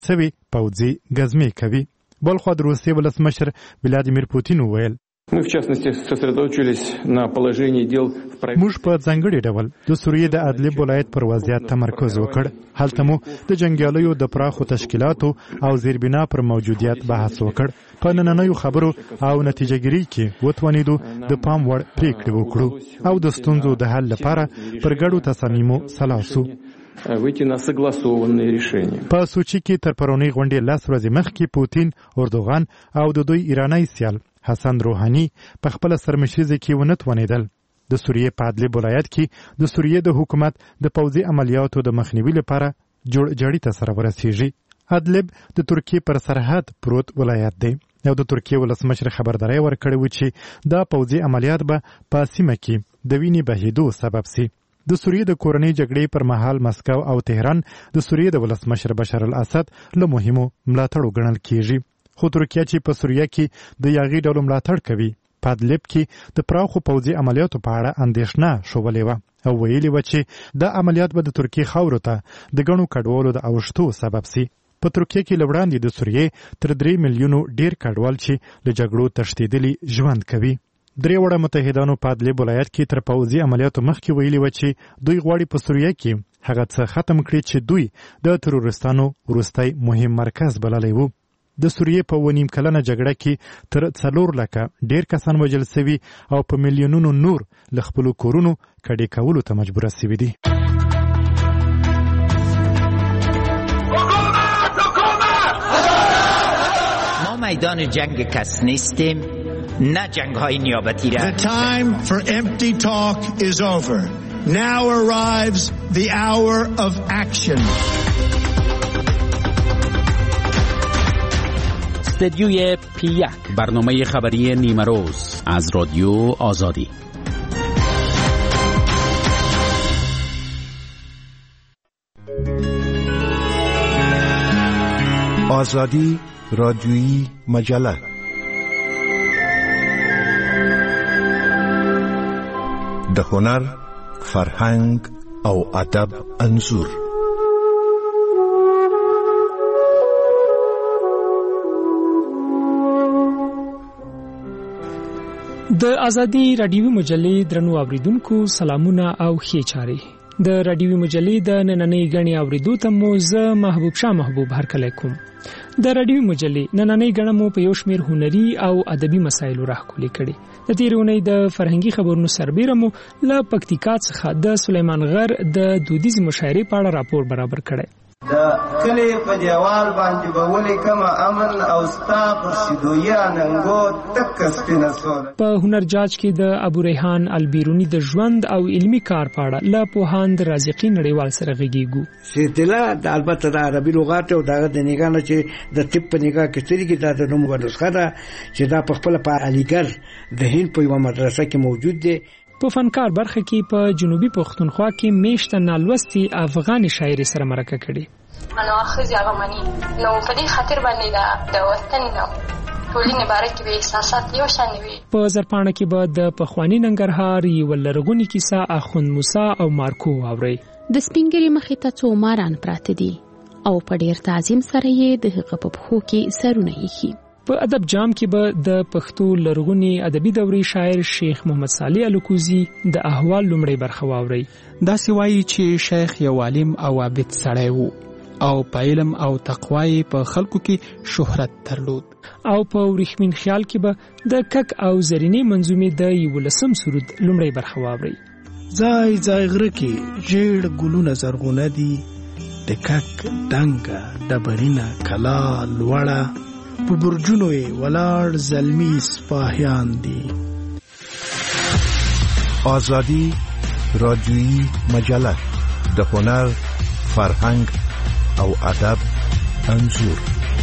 سوي پوځي ګزمې کوي. بلخوا د روسیې ولسمشر ولادیمیر پوتین وویل Мы, в частности, сосредоточились на положении дел в правительстве. موږ په ځانګړي ډول د سوریې د ادلب ولایت پر وضعیت تمرکز وکړ. هلته مو د جنګیالیو د پراخو تشکیلاتو او زیربنا پر موجودیت بحث وکړ. په نننیو خبرو او نتیجهګیري کې وتوانیدو د پام وړ پریکړې وکړو او د ستونزو د حل لپاره پر ګډو تصامیمو سلا سو. Выйти на согласованные решения. په سوچي کې تر پرونی غونډې 10 ورځې مخکې پوتین، اردوغان او د دوی ایرانی سیال حسن روحانی په خپل سرمشریزه کې ونتوانیدل. د سوریې په ادلب ولایت کې د سوریې د حکومت د پوځي عملیاتو د مخنیوي لپاره جوړجاړي ته سره ورسیږي. ادلب د ترکیې پر سرحد پروت ولایت دی او د ترکیې ولسمشر خبرداري ورکړې و چې دا پوځي عملیات به په سیمه کې د وینې بهیدو سبب سي. د سوریې د کورنۍ جګړې پر مهال مسکو او تهران د سوریې د ولسمشر بشار الاسد له مهمو ملاتړو ګڼل کیږي. خو ترکیه چې په سوریه کې د یاغي ډلو ملاتړ کوي، په ادلب کې د پراخو پوځي عملیاتو په اړه اندېښنه شولې وه او ویلي و چې دا عملیات به د ترکیې خاورو ته د ګڼو کډوالو د اوښتو سبب سي. په ترکیه کې له وړاندې د سوریې تر 3 میلیونو ډیر کډوال چې له جګړو تښتېدلي ژوند کوي. درې وړه متحدانو په ادلب ولایت کې تر پوځي عملیاتو مخکې ویلي و چې دوی غواړي په سوریه کې هغه څه ختم کړي چې دوی د تروریستانو وروستی مهم مرکز بللی وو. د سوریې په 1.5 کلنه جګړه کې تر 4 لکه ډیر کسان وژل شوي او په میلیونونو نور له خپلو کورونو کډې کولو ته مجبوره شوي دي. ما میدان جنگ کس نیستیم، نه جنگ های نیابتی را. The time for empty talk is over. Now arrives the hour of action. استدیوی P1 برنامه خبری نیمه روز از رادیو آزادی. آزادی رادیویی مجله. د هنر، فرهنګ او ادب انځور. د ازادي رادیوي مجلې درنو اوریدونکو سلامونه او ښې چارې. د رادیوي مجلې د نننۍ غني اوریدو ته مو زه محبوب شاه محبوب هرکلی کوم. د رادیوي مجلې نننۍ غنه مو په یو شمېر هنري او ادبي مسایلو راخولې کړي. د تېرې اونۍ د فرهنګي خبرونو سربیره مو له پکتیکا څخه د سلیمان غر د دودیزې مشاعرې په اړه راپور برابر کړی. د کلی په دیوال باندې به ولیکم امن او ستا پر شیدویه ننګو تک سپینه سوله. په هنرجاج کې د ابو ریحان البیرونی د ژوند او علمی کار په اړه له پوهاند رازقي نړیوال سره غږیږو. سیدله د البته د عربي لغات او دغه د نگاه نه چې د طب په نگاه کې ترګي د نوم ورسخه ده چې دا په خپل په علیګر د هند په یو مدرسه کې موجود دی. په فنکار برخه کې په جنوبي پښتونخوا کې میشته نالوستي افغاني شاعري سره مرکه کړي. نو اخذ هغه مني نو په دې خاطر باندې د وطن نو ټولنې باره کې به احساسات یو شان وي. په زرپاڼه کې به د پخوانی ننګرهار یو لرغونی کیسه اخوند موسی او مارکو اوري. د سپینګری مخې ته څو ماران پراته دي او په ډیر تعظیم سره یې د هغه په پخو کې سرونه یې. په ادب جام کې به د پښتو لرغونی ادبي دورې شاعر شیخ محمد صالح الکوزی د احوال لومړی برخه واوري. دا سوایي چې شیخ یو عالم او عابد سړی وو او په علم او تقوای په خلکو کې شهرت درلود. او په ورېښمین خیال کې به د کک او زرینې منظومې د 11 سرود لومړی برخه واوري. ځای ځای غره کې ژیړ ګلونه زرغونه دي، د کک ډنګه ډبرینه کلا لوړه، په برجونو یې ولاړ زلمی سپاهیان دي. آزادی رادیویی مجله د هنر، فرهنګ او ادب انځور.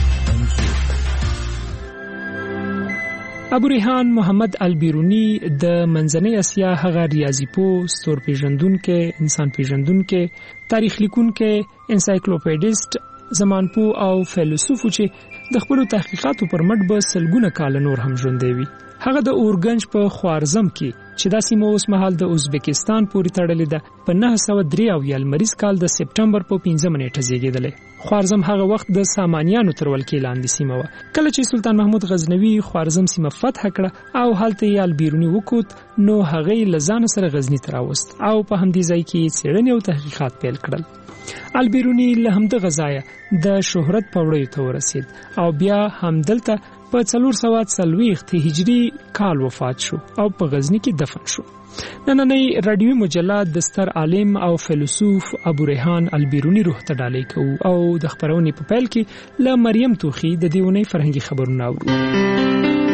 ابو ریحان محمد البیرونی د منځنۍ اسیا هغه ریاضي پوه، ستور پیژندونکو، انسان پیژندونکو، تاریخ لیکونکو، انسایکلوپیډیست زمانپو او فیلسوفو چې د خپل تحقیقاتو پر مټ به سلګونه کال نور هم ژوندې وي. هغه د اورګنج په خوارزم کې چې دا سیمه اوس مهال د ازبکستان پورې تړلې ده په 993 لمریز کال د سپټمبر په 15 نیټه زیږیدله. خوارزم هغه وخت د سامانیانو تر ولکې لاندې سیمه و. کله چې سلطان محمود غزنوي خوارزم سیمه فتح کړه او هلته یې البیرونی وکوت نو هغه لزان سره غزنی ته راوست او په همدې ځای کې څېړنې او تحقیقات پیل کړل. البیرونی له همدغه ځایه د شهرت په وړیو ته ورسید او بیا همدلته په 440 هجری کال وفات شو او په غزنی کې دفن شو. نننۍ رادیوي مجله د ستر عالم او فیلسوف ابو ریحان البیرونی روح ته ډالۍ کوو او د خبرونې په پیل کې له مریم توخی د دیونی فرهنګي خبرونه اورو.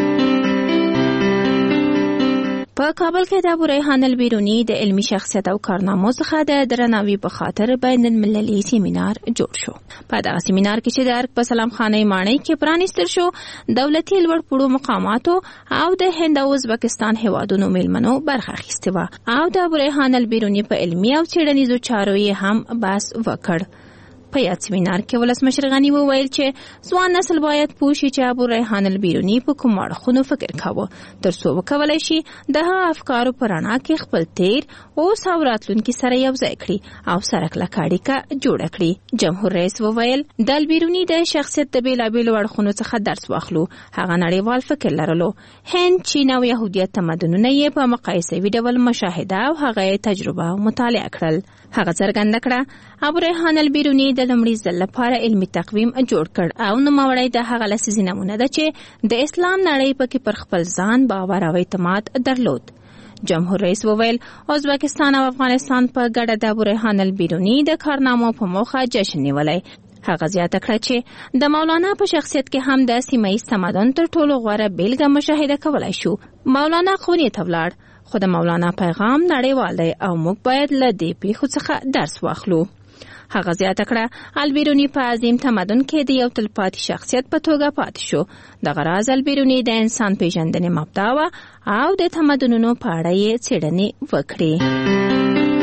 په کابل کې د ابو ریحان البیرونی د علمی شخصیت او کارنامو څخه د درناوي په خاطر بین المللي سیمینار جوړ شو. په دغه سیمینار کې چې د ارګ په سلام خانه ماڼۍ کې پرانیستل شو، دولتي لوړ پوړو مقاماتو او د هند او ازبکستان هیوادونو میلمنو برخه اخیستې وه او د ابو ریحان البیرونی په علمي او څېړنیزو چارو یې هم بحث وکړ. په یاد سیمینار کې ولسمشر غنی وویل چې ځوان نسل باید پوه شي چې ابو ریحان البیرونی په کوم اړخونو فکر کاوه ترڅو وکولای شي د هغه افکارو په رڼا کې خپل تیر اوس او راتلونکي سره یو ځای کړي او سره کلکه اړیکه جوړه کړي. جمهور رئیس وویل د البیرونی د شخصیت د بیلابیلو اړخونو څخه درس واخلو. هغه نړیوال فکر لرلو. هند، چین او یهودیت تمدنونه یې په مقایسوي ډول مشاهده او هغه تجربه مطالعه کړل. هغه څرګنده کړه ابو ریحان البیرونی د لومړي ځل لپاره علمي تقویم جوړ کړ او نوموړی د هغه لسیزې نمونه ده چې د اسلام نړۍ پکې پر خپل ځان باور او اعتماد درلود. جمهور رئیس وویل ازبکستان او افغانستان په ګډه د ابو ریحان البیرونی د کارنامو په موخه جشن نیولی. هغه زیاته کړه چې د مولانا په شخصیت کې هم د سیمه ییز تمدن تر ټولو غوره بیلګه مشاهده کولای شو. مولانا خونې ته ولاړ خو د مولانا پیغام نړیوال دی او موږ باید له دې پیښو څخه درس واخلو. هغه زیاته کړه البیرونی په عظیم تمدن کې د یو تلپاتې شخصیت په توګه پاتې شو. دغه راز البیرونی د انسان پیژندنې مبدا وه او د تمدنونو په اړه یې څېړنې وکړې.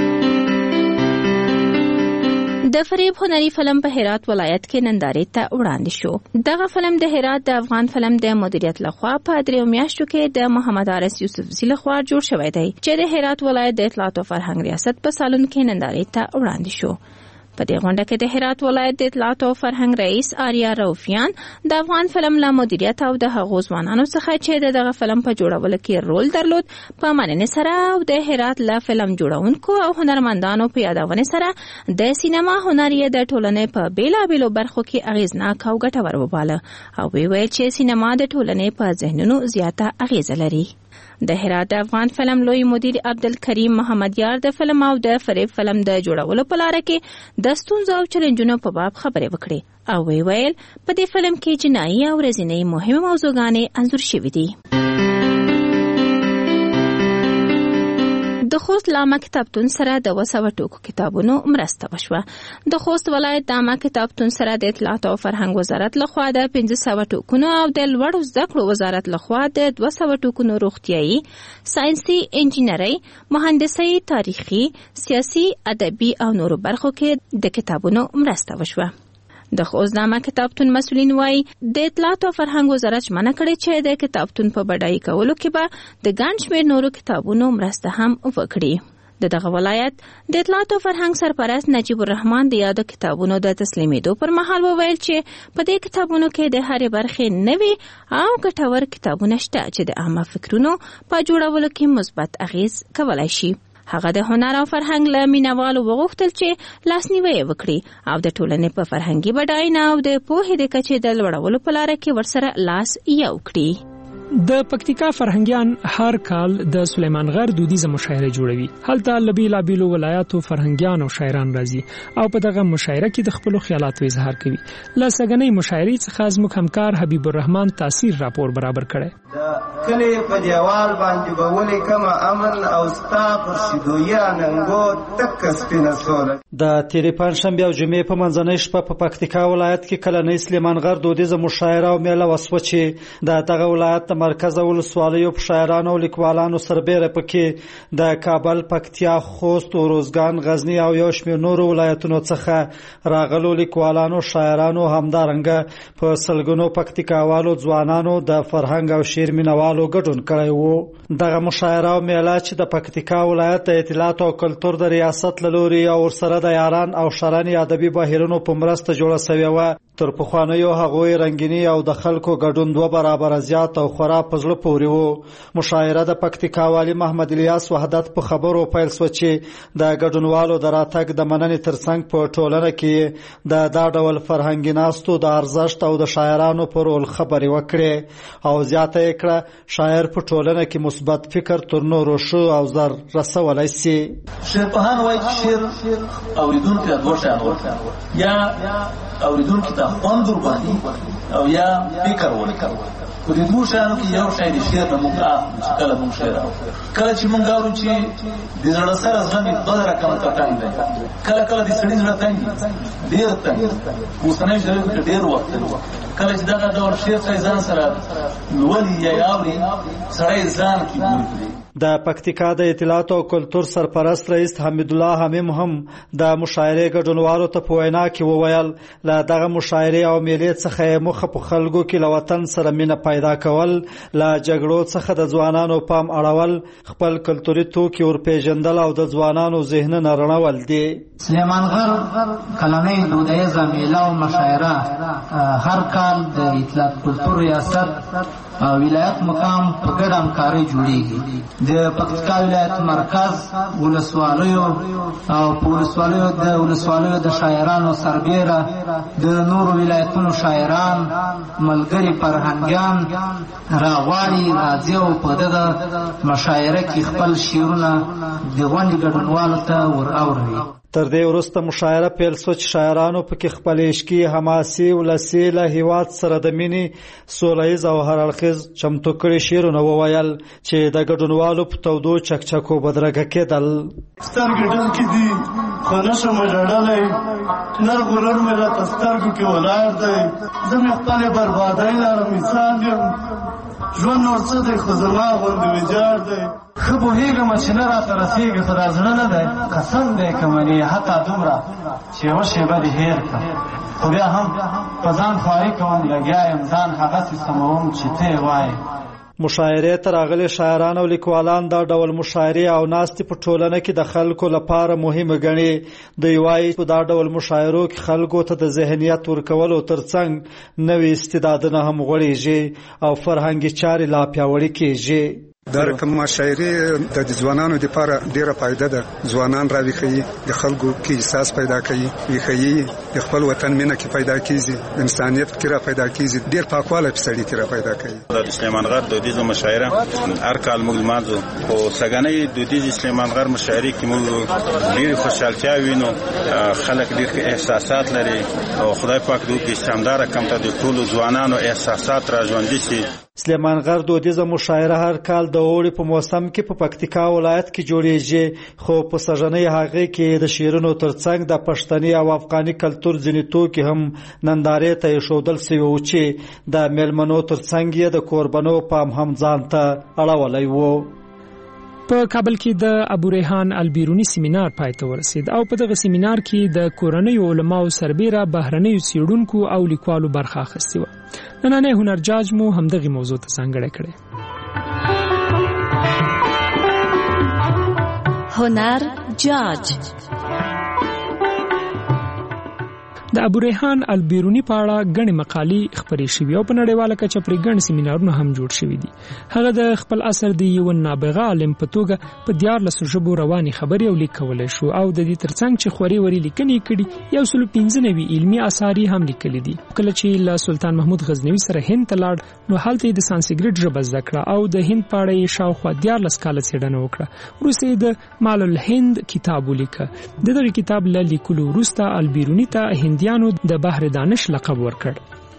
د فریب هنري فلم په هرات ولایت کې نندارې ته وړاندې شو. دغه فلم د هرات د افغان فلم د مدیریت لخوا په 3 میاشتو کې د محمد عارف یوسفزي لخوا جوړ شوی دی چې د هرات ولایت د اطلاعات او فرهنګ ریاست په سالون کې نندارې ته وړاندې شو. په دې غونډه کې د هرات ولایت د اطلاعات او فرهنګ رئیس آریا روفیان د افغان فلم له مدیریت او د هغو ځوانانو څخه چې دغه فلم په جوړولو کې رول درلود په مننې سره او د هرات له فلم جوړونکو او هنرمندانو په یادونې سره د سینما هنر یې د ټولنې په بیلابیلو برخو کې اغیزناک او ګټور وباله او ویل چې سینما د ټولنې په ذهنونو زیاته اغیزه لري. د هرات د افغان فلم لوی مدیر عبدالکریم محمدیار د فلم او د فریب فلم د جوړولو په لاره کې د ستونزو او چیلنجونو په باب خبرې وکړې او ویل په دې فلم کې جنایي او ورځنۍ مهمه موضوعګانې انځور شوې دي. د خوست لامه کتابتون سره د 200 ټوکو کتابونو مرسته وشوه. د خوست ولایت د لامه کتابتون سره د اطلاعات او فرهنګ وزارت لخوا د 500 ټوکونو او د لوړو زده کړو وزارت لخوا د 200 ټوکونو روغتيایي، ساينسي، انجینري، مهندسي، تاریخي، سیاسي، ادبي او نورو برخو کې د کتابونو مرسته وشوه. د خوست لامه کتابتون مسؤلین وایي د اطلاعات او فرهنګ وزارت ژمنه کړې چې د کتابتون په بډایي کولو کې به د ګڼ شمېر نورو کتابونو مرسته هم وکړي. دغه ولایت د اطلاعات او فرهنګ سرپرست نجیب الرحمن د یادو کتابونو د تسلیمېدو پر مهال وویل چې په دې کتابونو کې د هرې برخې نوي او ګټور کتابونه شته چې د عامه فکرونو په جوړولو کې مثبت اغیز کولای شي. هغه د هنر او فرهنګ له مینوالو وغوښتل چې لاسنیوی وکړي او د ټولنې په فرهنګي بډاینه او د پوهې د کچې د لوړولو په لاره کې ورسره لاس یو کړي. د پکتیکا فرهنګیان هر کال د سلیمان غر دودیزه مشاعره جوړوي. هلته لبیلابیلو ولایاتو فرهنګیان او شاعران راځي او په دغه مشاعره کې د خپل خیالاتو اظهار کوي. له سګنۍ مشاعرې څخه زموږ همکار حبیب الرحمن تاثیر راپور برابر کړي. کلی په دیوال باندې به ولیکم امن او ستا پر شیدویي اننګو تکه سپینه سوله. د تیرې پنجشنبې او جمعې په منځنۍ شپه په پکتیکا ولایت کې کلنۍ سلیمانغر دودیزه مشاعره او میله وسوه چې د دغه ولایت د مرکز ولسوالیو په شاعرانو او لیکوالانو سربیره پکې د کابل، پکتیا، خوست، روزګان، غزنی او یو شمېر نورو ولایتونو څخه راغلو لیکوالانو، شاعرانو همدارنګه په سلګونو پکتیکاوالو ځوانانو د فرهنګ او شعر مینوالو ګډون کړی و. دغه مشاعره او میله چې د پکتیکا ولایت د اطلاعات او کلتور د ریاست له لوري او ورسره د یاران او شرانی ادبي بهیرونو په مرسته جوړه شوې وه. تر پخوانیو هغوی رنګینی او د خلکو ګډون 2 برابره زیات او خورا په زړه پورې و. مشاعره د پکتیکا والی محمد الیاس وحدت په خبرو پیل شوه چې د ګډونوالو د راتګ د مننې ترڅنګ په ټولنه کې د دا ډول فرهنګي ناستو د ارزښت او د شاعرانو پر رول خبرې وکړې او زیاته یې کړه شاعر په ټولنه کې مثبت فکر تر نورو ښه او زر رسولی شي. شعرپوهان وایي چې شعر اورېدونکي ته 2 شیان ورکوي، یا اورېدونکي ته خوند ورباندې او یا فکر ورکوي. په دې 2 شیانو کې یو شی د شعر نه موږ اخلو چې کله موږ شعر اورو، کله چې موږ اورو چې د زړه سره زړه مې 2 رقم تټنګ دی، کله کله د سړي زړه تنګ ډېر تنګ اوسنۍ ژبه کې ډېر وخت کله چې دغه ډول شعر ځان سره لولي یا اوري سړی ځان کې ګوري. د پکتیکا د اطلاعات او کلتور سرپرست رئیس حمید الله حمیم هم د مشاعرې ګډونوالو ته په وینا کې وویل له دغه مشاعرې او میلې څخه مخه په خلکو کې له وطن سره مینه پیدا کول، له جګړو څخه د ځوانانو پام اړول، خپل کلتوري توکي ورپېژندل او د ځوانانو ذهنونه رڼول دي. سلیمانغر کلنۍ دودیزه میله او مشاعره هر کال د اطلاعات کلتور ریاست او ولایت مقام په ګډه همکارۍ جوړیږي. د پکتیکا ولایت مرکز ولسوالیو او په ولسوالیو د شاعرانو سربیره د نورو ولایتونو شاعران ملګري فرهنګیان راغواړي راځي او په دغه مشاعره کې خپل شعرونه د غونډې ګډونوالو ته ور اوري. تر دې وروسته مشاعره پیل شوه چې شاعرانو پکې خپل عشقي، حماسي، ولسي له هیواد سره د مینې سوله ییز او هر اړخیز چمتو کړي شعرونه وویل چې د ګډونوالو په تودو چکچکو بدرګه کېدل. سترګې ډکې دي خو نه شم ژړلی، نر غرور مې راته سترګو کې ولاړ دی، زه مې خپلې بربادۍ لره مثال یم، ژوند نور څه دی خو زما غوندې ویجاړ دی. ښه پوهېږم چې نه راته رسېږي خو دا زړه نه دی، قسم دی که منې حتی دومره چې یوه شېبه دې هېر کړم، خو بیا هم په ځان خواري کوم، لګیا یم ځان هغسې سموم چې ته یې وایې. مشاعرې ته راغلي شاعران او لیکوالان دا ډول مشاعرې او ناستې په ټولنه کې د خلکو لپاره مهمه ګڼي. دوی وایي په دا ډول مشاعرو کې خلکو ته د ذهنیت ورکولو ترڅنګ نوي استعدادونه هم غوړېږي او فرهنګي چارې لا پیاوړې کېږي. دا رقم مشاعرې د ځوانانو لپاره ډیره فائدہ ده. ځوانان راویښي، د خلکو کې احساس پیدا کوي، ویښي د خپل وطن مینه کې پیدا کیږي، انسانیت کې را پیدا کیږي، ډیر پاکواله په سړی کې را پیدا کوي. د سلیمانغر دودیزه مشاعره هر کال موږ مازو په سګنۍ دودیزه سلیمانغر مشاعره کې موږ ډیر خوشحالتیا وینو، خلک ډیر احساسات لري او خدای پاک دوی کې شاندار کم ته د ټول ځوانانو احساسات را ژوندۍ شي. سلیمانغر دودیزه مشاعره هر کال د اوړي په موسم کې په پکتیکا ولایت کې جوړیږي، خو په سږنۍ هغې کې د شعرونو ترڅنګ د پښتني او افغاني کلتور ځینې توکي هم نندارې ته ایښودل سوي وو چې د میلمنو ترڅنګ یې د کوربنو پام هم ځان ته اړولی و. په کابل کې د ابوریحان البیرونی سیمینار پای ته ورسید او په دغه سیمینار کې د کورنۍ علماو سربیره بهرنیو څېړونکو او لیکوالو برخه اخیستې وه. نننی هنرجاج مو همدغې موضوع ته ځانګړی کړی. هنر جاج د ابوریحان البیرونی په اړه غني مقالې خبرې شوې او په نړیواله کچه پرې غن سیمینارونه هم جوړ شوي دي. هغه د خپل اثر دی یو نابغه عالم په توګه په 14 ژبو رواني خبرې او لیکول شو او د دې ترڅنګ چې خوري وري لیکنې کړي 195 علمي اثار هم لیکلي دي. کله چې له سلطان محمود غزنوي سره هند ته لاړ نو هلته د سانسکریټ ژبه زده کړه او د هند په اړه یې شاوخوا 14 کاله څېړنه وکړه. وروسته د مال الهند کتاب ولیکه. دغه کتاب له لیکلو وروسته البیرونی ته هندیانو د بحر دانش لقب ورکړ.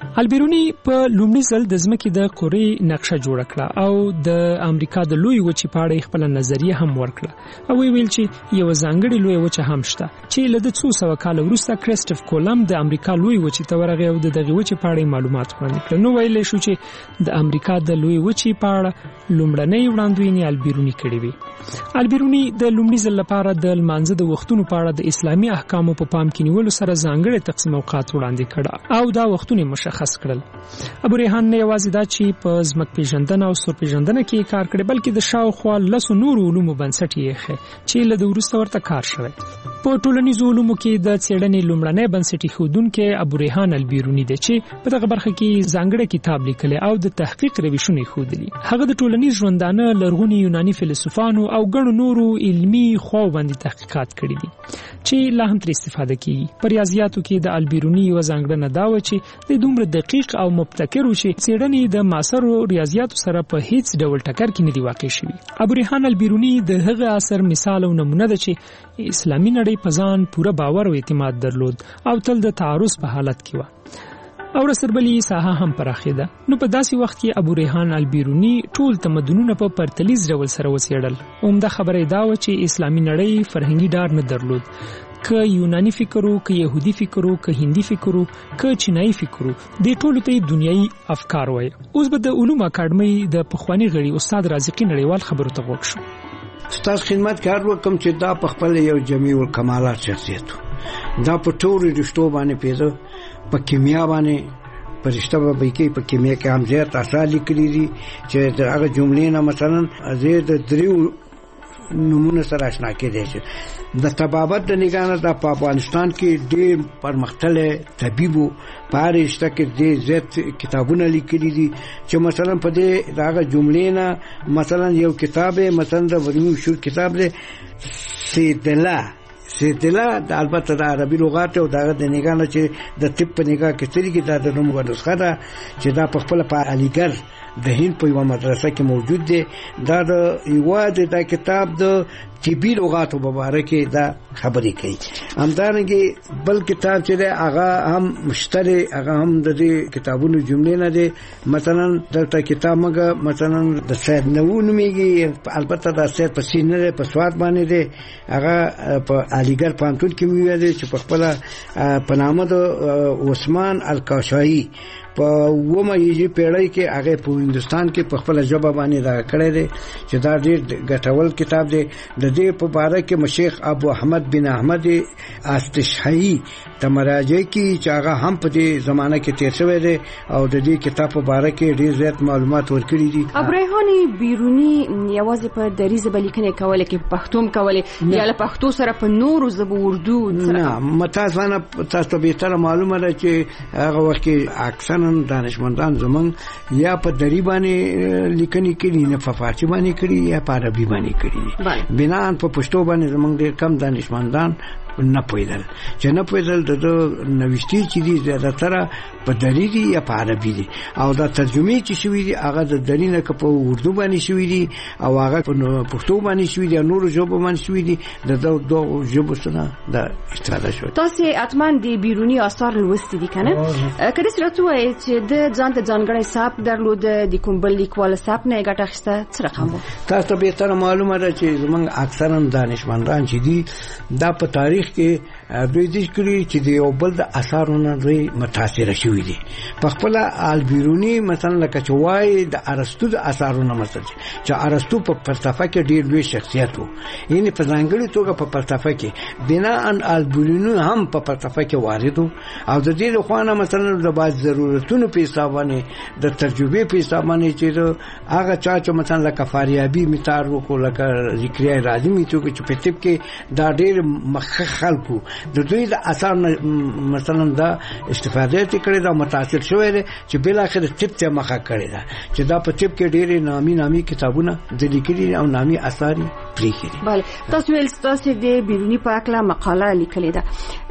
البیرونی په لومړي ځل د ځمکې د قورې نقشه جوړه کړه او د امریکا د لوی وچې په اړه خپل نظریه هم ورکړه او ویل چې یو ځانګړی لوی وچه هم شته چې له 200 کال وروسته کریسټوف کولم د امریکا لوی وچې ته ورغی او دغه وچې په اړه معلومات وړاندې کړ. نو ویل شو چې د امریکا د لوی وچې په اړه لومړنۍ وړاندوینې البیرونی کړې وي. البیرونی د لومړي ځل لپاره د لمانځه د وختونو په اړه د اسلامي احکامو په پام کې نیولو سره ځانګړي تقسیم اوقات وړاندې کړ او دا وختونه مشخص کړل. ابو ریحان نه یوازې دا چې په ځمک پیژندنه او سور پیژندنه کې کار کړی بلکې د شاوخوا لسو نورو علومو بنسټ یې ښه چې له وروسته ورته کار شوی. په ټولنیزو علومو کې د څېړنې لومړنی بنسټي ښودونکی ابو ریحان البیرونی دی چې په دغه برخه کې ځانګړی کتاب لیکلی او د تحقیق روشونه ښودلي. هغه د ټولنیز ژوندانه لرغوني یوناني فیلسوفانو او ګڼو نورو علمي خواو باندې تحقیقات کړي دي چې لا هم تر استفاده کیږي. په ریاضیاتو کې د البیرونی یو ځانګړنه دا و چې د دومره دقیق او مبتکر و چې څېړنې د معاصرو ریاضیاتو سره په هیڅ ډول ټکر کې نه دی واقع شوی. ابو ریحان البیرونی د هغه اثر مثال او نمونه ده چې اسلامي نړۍ په ځان پوره باور او اعتماد درلود او تل د تعارض په حالت کې و او رسربلی ساحه هم پراخیده. نو په داسې وخت کې ابو ریحان البیرونی ټول تمدنونه په پرتلیز ډول سره وڅېړل. عمده خبره دا و چې اسلامي نړۍ فرهنګي ډار نه درلود. که یونانی فکرو، که يهودي فکرو، که هندي فکرو، که چینایي فکرو، د ټولو ته دنیوي افکار وای. اوس به د علوم اکاډمي د پخوانی غړي استاد رازقي نړیوال خبرو ته غوښ شو. استاد خدمت کار وکم چې دا په خپل یو جمیع الکمالات شخصیت دا په ټولو رښتو باندې پیژو په کیمیا باندې پرشته به کې په کیمیا کې هم زیات اثر لیکلي دي چې هغه جملې نه مثلا زید دریو نمونه سره آشنا کېدای شي. د طبابت د نگانه د افغانستان کې ډېر پرمختللی طبيبو پارشته کې ډېر زیات کتابونه لیکلي دي چې مثلا په دې داغه جملې نه مثلا یو کتاب مثلا د ورمو شو کتاب دی سیدلا د البته د عربي لغات او دغه د نگانه چې د طب په نگاه کې ترې کې د نوم ورسخه ده چې دا په خپل په علیګر د هند په یو مدرسه کې موجود دی. دا د یوازې د کتاب د طبي لغاتو په اړه کې دا خبرې کوي. همدارنګه بل کتاب چې دی هغه هم مشتري هغه هم د دې کتابونو جملې نه دي. مثلا دلته کتاب مګه مثلا د سید نوون میږي البته د سید په سینه په سواد باندې دی هغه په علیګر پانتون کې ویل چې په خپل په نامه د عثمان الکاشایی په ومه یې پیړۍ کې هغه په هندستان کې په خپل ژبه باندې را کړی دی چې دا ډېر ګټور کتاب دی. د دې په اړه کې مشیخ ابو احمد بن احمد استشهایی د مراجع کې چې هغه هم په دې زمانہ کې تیر شوی دی او د دې کتاب په اړه کې ډېر زیات معلومات ورکړي دي. ابو ریحان بیرونی یوازې په دریزه بلیکنه کوله کې پښتو کوله یا له پښتو سره په نورو زبو اردو سره نه متاسفانه تاسو به تر معلومه ده چې هغه وخت کې اکثر دانشمندان زمون یا په دری باندې لیکنې کړي نه په فارسی باندې کړي یا په عربي باندې کړي. بنا په پښتو باندې زمون ډېر کم دانشمندان نه پوهیدل چې نه پوهیدل د نوښتي چې دي زیاتره په دری دي یا په عربي دي او دا ترجمه چې شوی دي هغه د دری نه په اردو باندې شوی دي او هغه په پښتو باندې شوی دي نور ژبو باندې شوی دي د دوه ژبو سره د استفاده شوی. تاسو اتمان دی بیرونی آثار لوستي دي کنه کله چې راته وایي چې د ځان ته ځانګړی حساب درلود د کومبل لیکوال حساب نه ګټه اخیسته څه رقم تاسو به تر معلومه ده چې زمونږ اکثرا دانشمندان چې دي دا په تاریخ کې دوی د کړي چې د یو بل د اثارونو دوی متاثر شوي دي. په خپل البیرونی مثلا لکه چوای د ارسطو د اثارونو مثلا چې ارسطو په فلسفه کې ډېر لوی شخصیت وو یعنی په ځانګړي توګه په فلسفه کې بنا ان البیرونی هم په فلسفه کې وارد او د دې لخوانه مثلا د باز ضرورتونو په حساب باندې د تجربه په حساب باندې چې هغه چې مثلا لکه فاریابی میتار وکړه لکه ذکریا راځي میتو چې په طب کې دا ډېر مخ خلکو د دوی د اثر مثلا دا استفاده کړي دا متاثر شوی دی چې بل اخر طب ته مخه کړي دا چې دا په طب کې ډېر نامي کتابونه د لیکلي او نامي اثار پرې کړي. bale تاسو ول تاسو د بیرونی په اړه مقاله لیکلې ده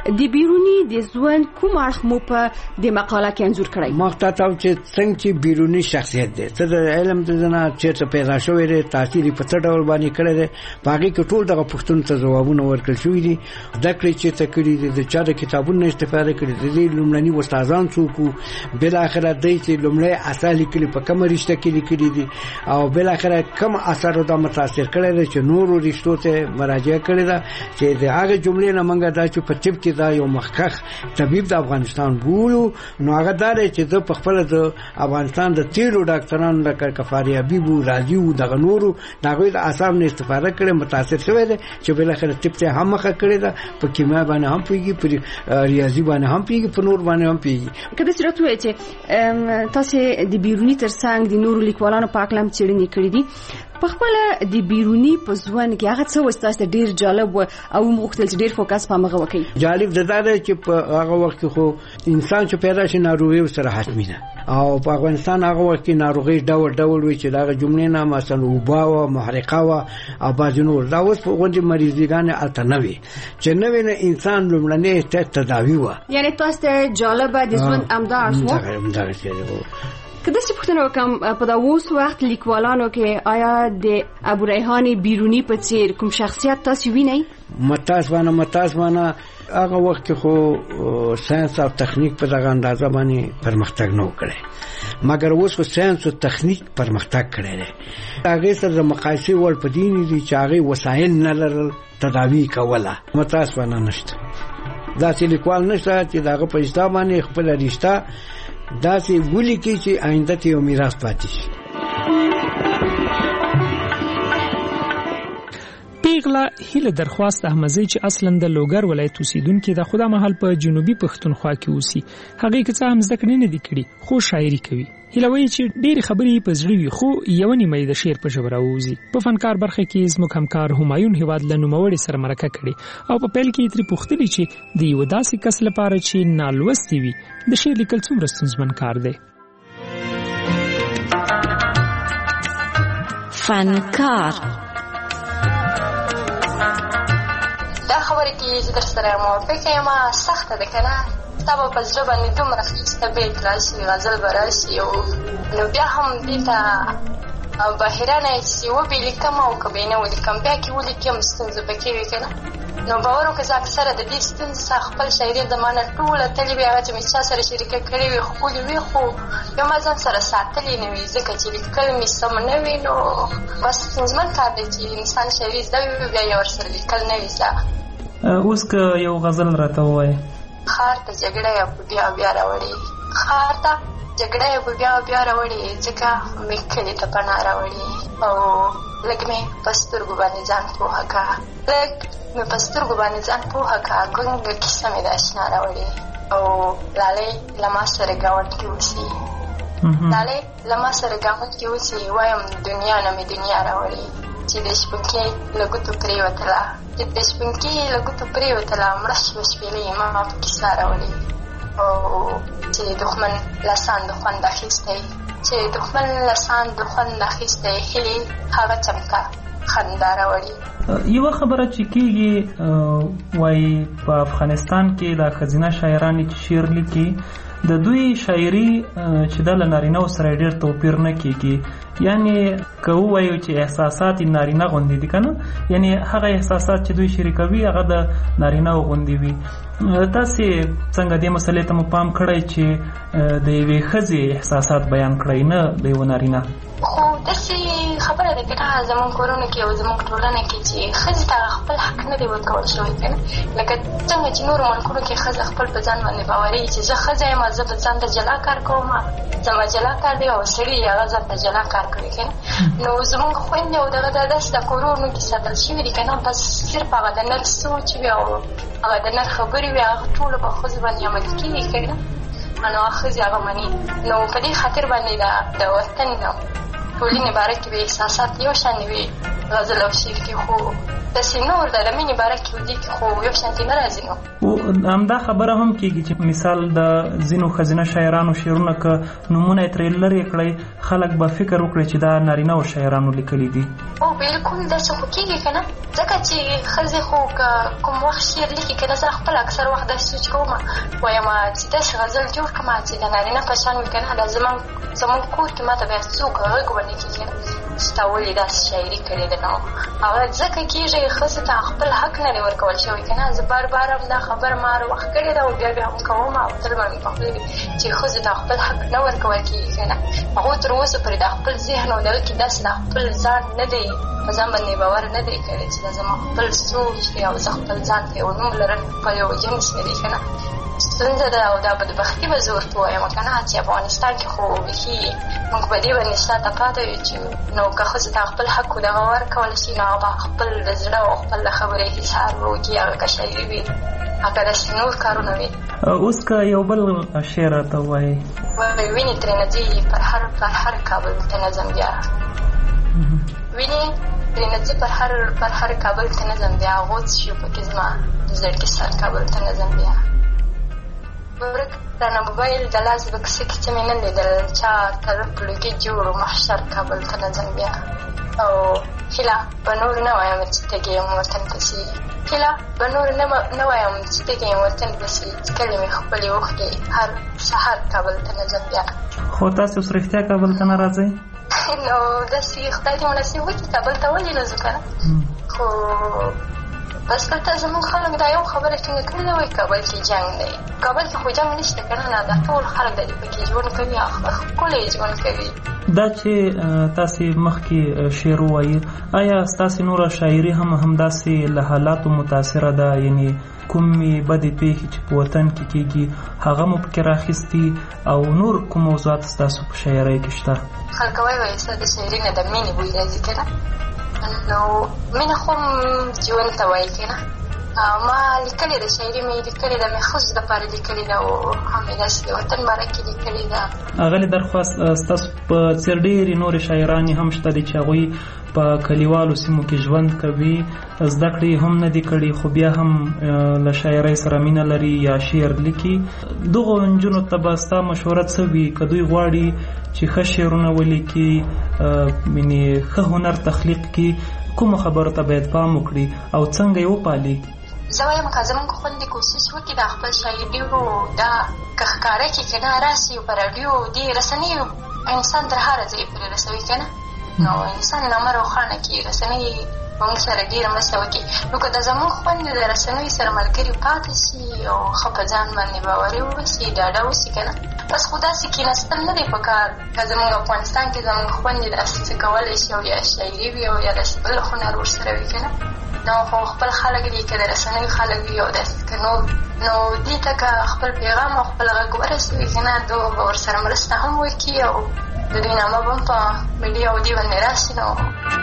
د بیرونی د ژوند کوم اړخ مو په د مقاله کې انځور کړی؟ مخته تاسو چې څنګه چې بیرونی شخصیت دی ته د علم د نه چې پیدا شوی دی تاثیر په څه ډول باندې کړی دی باقي ټول دغه پوښتنو ته ځوابونه ورکړل شوی دي د کړی چې ته کړی د چا د کتابونو استفاده کړې د لومړني استادان څوک بل اخره د چې لومړی اصل لیکلي په کوم رشته کې لیکلي دي او بل اخره کوم اثر دا متاثر کړی دی چې نورو رشتو ته مراجعه کړې ده چې د هغه جملې نه منګه دا چې په طب کې دا یو مخکخ طبيب د افغانستان بولو نو هغه دا چې د خپل د افغانستان د تیرو ډاکټرانو لکه کفاری حبیب او راضی او د نورو دغه د اعصاب نه استفاده کړي متاثر شوی دی چې بل اخره طب ته هم مخه کړی ده په کیمیا باندې هم پیږي په ریاضي باندې هم پیږي په نور باندې هم پیږي کله چې راته وایي چې تاسو د بیرونی ترڅنګ د نورو لیکوالانو په اړه هم چیرنې کړې دي په خپل د بیرونی په ژوند کې هغه څه وستاسته ډیر جالب او مختلف ډیر فوکس په مغه وکي جالب ده دا چې په هغه وخت کې خو انسان چې پیدا شي ناروغي سره حتمی ده او په افغانستان هغه وخت کې ناروغي ډول وي چې دا جملې نه مثلا وبا او محرقه او باجنور دا اوس په غونډه مریضګان التنوي چې نوې نه انسان لومړنۍ تداوی و یعنی تاسو جالب د ژوند امدار وو کله چې پوښتنه وکم په دا اوس وخت لیکوالانو کې آیا د ابو ریحان بیرونی په څیر کوم شخصیت تاسو وینئ؟ متاسفانه هغه وخت کې خو ساينس او تخنیک په دغه اندازه باندې پرمختګ نه وکړي مګر اوس خو ساينس او تخنیک پرمختګ کړی دی هغه سره د مقایسې ول پدینې دي چې هغه وسایل نه لرل تداوی کوله متاسفانه نشته دا چې لیکوال نشته چې دغه په استا باندې خپل رشتہ دا چې ولي کې چې آینده ته یو میراث پاتې شي. پیغله هیله درخواست احمدزی چې اصلا د لوګر ولایت اوسیدونکو د خدا محل په جنوبي پښتونخوا کې اوسي هغه کې څه هم ذکر نه دي کړي خو شاعري کوي هیله وایي چې ډېر خبرې په زړه وي خو یو نیمه د شعر په ژبه راوځي په فنکار برخه کې زموږ همکار همایون هیواد له نوموړي سره مرکه کړي او په پیل کې ترې پوښتنې چې د یو داسې کس لپاره چې نالوستي وي د شعر لیکل څومره ستونزمن کار دی. فنکار دا خبره کې چې در سره موافقه یم سخته ده کنه تا په زړه باندې دومره ښایسته بیت راشي غزل به راشي نو بیا هم دې ته بهرانه چې وبلیکم او که به نه ولیکم بیا کې ولیکم ستونزه پکې وي کنه نو باور وکړه زه اکثره د دې ستونزې څخه خپل شاعري زمانه ټوله تللې وي هغه چې مې چا سره شریکه کړې وي ښکلې وي خو بیا ما ځان سره ساتلې نه وي ځکه چې لیکل مې سم نه وي نو بس ستونزمن کار دی چې انسان شاعري زده وي بیا یې ورسره لیکل نه وي زده. اوس که یو غزل راته ووایې خار ته جګړه یې په بیا راوړې خار ته جګړه یې په بیا راوړې ځکه مې کلي ته پناه راوړې او لږ مې په سترګو باندې ځان پوهه کړه ګونګه کیسه مې د اشنا راوړې او لالۍ له ما سره ګاونډ کې اوسي وایم دنیا نه مې دنیا راوړې چې د شپونکي له ګوتو پرېوتله مړه شوه شپېلۍ ما په کیسه راوړې او چې دښمن له ساندو خوند اخیستی هیلې هغه چمته خندا راوړي. یوه خبره چې کېږي وایي په افغانستان کې د ښځینه شاعرانې چې شعر لیکي د دوی شاعري چې د له نارینه‌و سره ډېر توپیر نه کېږي یعنی که ووایو چې احساسات یې نارینه غوندې دي که نه یعنی هغه احساسات چې دوی شریکوي هغه د نارینه‌و غوندې وي. تاسې څنګه دې مسلې ته مو پام کړی چې د یوې ښځې احساسات بیان کړئ نه د یوه نارینه؟ خو داسې خبره ده که نه زموږ کورونو کې او زموږ ټولنه کې چې ښځې ته خپل حق نه دی ورکول شوی که نه لکه څنګه چې نورو ملکونو کې ښځه خپل په ځان باندې باوري چې زه ښځه یم زه په ځان ته جلا کار کوم زما جلا کار دی او سړي هغه ځان ته جلا کار کوي که نه نو زموږ خویندې او دغه داسې د کورونو کې ساتل شوي دي که نه بس صرف هغه د نر سوچ وي او هغه د نر خبرې وي هغه ټوله په ښځو باندې عملي کېږي که نه نو ښځې هغه مني نو په دې خاطر باندې د وطن ټولنې باره کې به احساسات یو شان وي غزل او شعر کې خو داسې نور د مینې باره کې ودي خو یو شانتي نه راځي نو همدا خبره هم کېږي چې مثال د ځینو ښځینه شاعرانو شعرونه که نومونه یې ترې لرې کړئ خلک به فکر وکړي چې دا نارینه و شاعرانو لیکلي دي او بالکل داسې خو کېږي که نه ځکه چې ښځې خو که کوم وخت شعر لیکي که نه زه خپل اکثر وخت داسې سوچ کوم وایم چې داسې غزل جوړ کړم چې د نارینه په شان وي که نه دا زمونږ کور کې ما ته بیا څوک غږ ونه کېږي چې تا ولې داسې شاعري کړې ده نو هغه ځکه کېږي ښځې ته خپل حق نه دی ورکول شوی که نه زه بار بار هم دا خبره ما هر وخت کړې ده او بیا هم کوم او تل به مې په خوله وي چې ښځې ته خپل حق نه ورکول کېږي که نه هغو تر اوسه پورې د خپل ذهن او دغه کې داسې د خپل ځان نه دی په ځان باندې باور نه دی کړی چې دا زما خپل سوچ دی او زه خپل ځان ته یو نوم لرم خپل یو جنس نه دی که نه ستونزه ده او دا بدبختي به زه ورته وایم که نه چې افغانستان کې خو بیخي موږ په دې باندې شاته پاتې یو چې نو که ښځې ته خپل حق دغه ورکولی شي نو هغه به خپل د زړه او خپل د خبرې حساب وکړي هغه که شاعري وي هغه داسې نور کارونه وي اوس که یو بل شعر راته ووایي وینې ترېنه ځي پر هر کابل ته نظم بیا وینې ترېنه ځي پر هر کابل ته نظم بیا غوڅ شو پکې زما د زړګي سر کابل ته نظم بیا ورک رانه موبایل د لاس بکسه کې چې مې نه لیدل چا طرف لوګي جوړ محشر کابل ته نظم بیا او هیله به نور نه وایم چې تږی یم وطن پسې هیله به نور نه وایم چې تږی یم وطن پسې څکلې مې خپلې اوښکې هر سهار کابل ته نظم بیا خو تاسو اوس رښتیا کابل ته نه راځئ نو داسې خدای دې مناسب وکړي کابل ته ولې نه ځو که نه خو بس دلته زموږ خلک دا یو خبره ټینګه کړې ده وایي کابل کې جنګ دی کابل کې خو جنګ نشته که نه دا ټول خلک د دې پکې ژوند کوي ښکلی ژوند کوي دا چې تاسې مخکې شعر ووایي آیا ستاسې نوره شاعري هم همداسې له حالاتو متاثره ده یعنې کومې بدې پیښې چې په وطن کې کېږي هغه مو پکې راخیستي او نور کوم موضوعات ستاسو په شاعرۍ کې شته خلک وایي ستا د شاعري نه د مینې بوی راځي که نه نو مینه خو ژوند ته وایي که نه ما لیکلې ده شاعري مې لیکلې ده مې ښځو دپاره لیکلې ده او هم یې داسې د وطن باره کې لیکلې ده اغلې درخواست ستاسو په څېر ډېرې نورې شاعرانې هم شته دي چې هغوی په کلیوالو سیمو کې ژوند کوي زده کړې هم نه دي کړي خو بیا هم له شاعرۍ سره مینه لري یا شعر لیکي دغو نجونو ته به ستا مشوره څه وي که دوی غواړي چې ښه شعرونه ولیکي یعنې ښه هنر تخلیق کړي کومو خبرو ته باید پام وکړي او څنګه یې وپالي زه وایم که زموږ خویندې کوشش وکړي دا خپل شاعري دا که ښکاره کړي که نه راسي په راډیو دې رسنیو انسان تر هره ځای پرې رسوي که نه نو انسان نامه روښانه کړي رسنۍ موږ سره ډېره مرسته وکړي نو که د زموږ خویندې د رسنیو سره ملګري پاتې شي او ښه په ځان باندې باوري واوسي ډاډه اوسي که نه بس خو داسې کېناستل نه دی په کار که زموږ افغانستان کې زموږ خویندې داسې څه کولی شي او یا شاعري وي او یا داسې بل هنر ورسره وي که نه نو خو خپل خلک دي که د رسنیو خلک وي او داسې که نو دې ته که خپل پیغام او خپل غږ ورسوي که نه دو به ورسره مرسته هم وکړي او د دوی نامه به هم په میډیا او دې باندې راشي نو